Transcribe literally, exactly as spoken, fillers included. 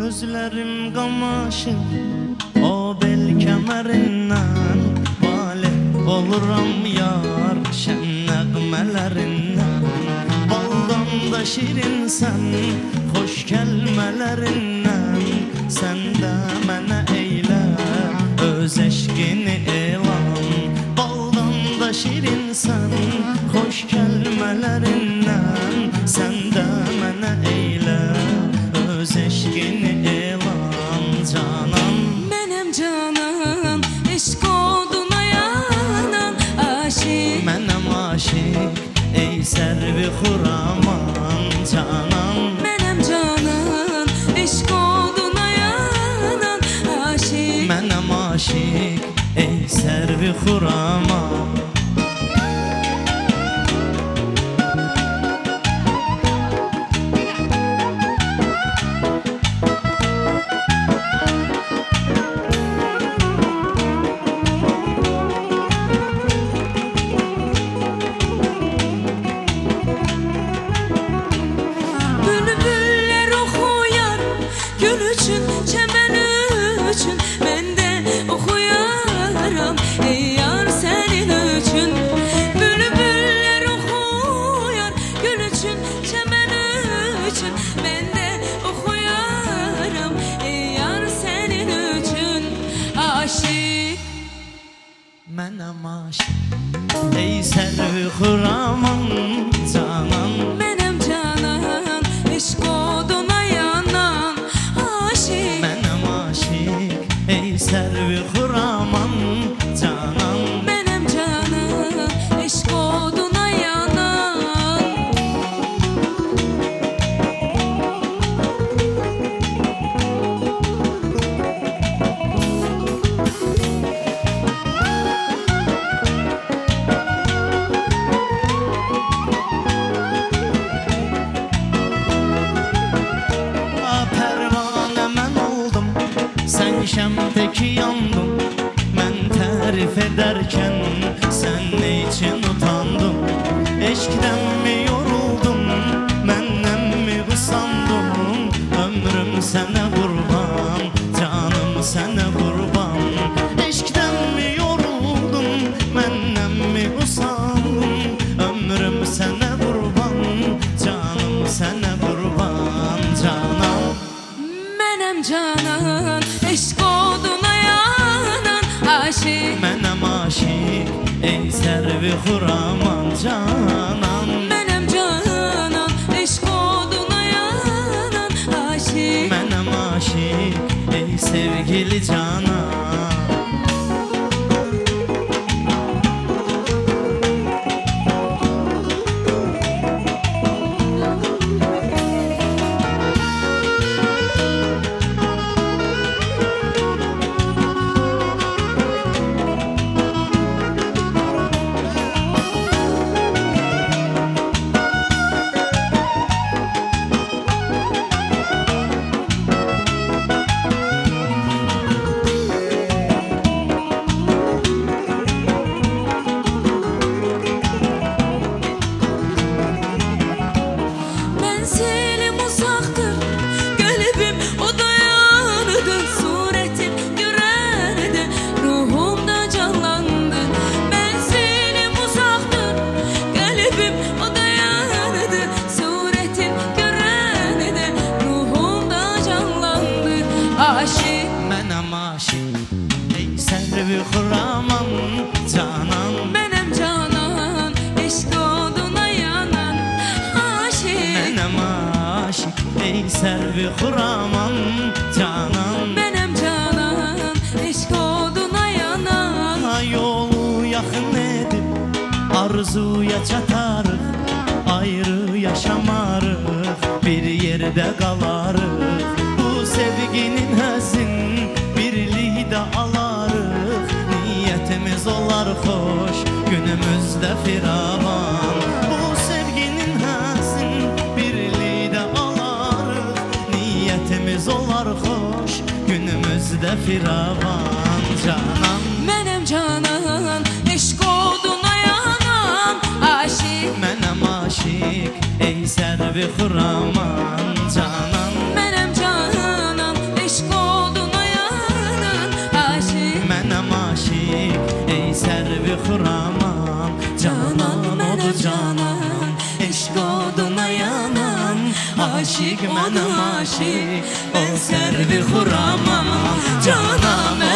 Gözlerim kamaşır o bel kemerinden, vale oluram yar şen nəğmelerinden. Baldan da şirin sen, hoş kelmelerinden. Sen de mənə eyle öz eşkini elan. Baldan da şirin sen, hoş kelmelerinden. Sen de mənə eyle öz eşkini elan canan. Benim canım eşk oduna yanan aşık. Mənim aşık ey servi xuraman canan. Benim canım eşk oduna yanan aşık. Mənim aşık ey servi xuraman. Mənim aşık ey servi xuraman canan. Benim canım eşk oduna yanan aşık. Mənim aşık ey servi xuraman canan. Benim canım eşk oduna yanan. Şemdeki yandım ben tarif ederken, sen ne için utandın? Eşkiden mi yoruldum, benden mi usandım? Ömrüm sana kurban, canım sana kurban. Eşkiden mi yoruldum, benden mi usandım? Ömrüm sana kurban, canım sana kurban canan. Benim canım eşk oduna yanan aşık. Mənim aşık ey servi xuraman canan. Benim canım eşk oduna yanan aşık. Mənim aşık ey sevgili canan. Mənim aşık ey servi xuraman canan. Benim canım eşk oduna yanan aşık. Mənim aşık ey servi xuraman canan. Benim canım eşk oduna yanan. Yolu yaxın edib arzuya çatarıq, ayrı yaşamarıq, bir yerdə qalarıq. Bu sevginin həzin birliyi də alarıq. Niyyətimiz olar xoş, günümüzdə firavan. Bu sevginin həzin birliyi də alarıq. Niyyətimiz olar xoş, günümüzdə firavan canan. Benim canım eşk oduna yanan aşık. Mənim aşık ey servi xuraman canan. Benim canım oduna yanan Aşık mənim aşık, ben servi xuramam Canam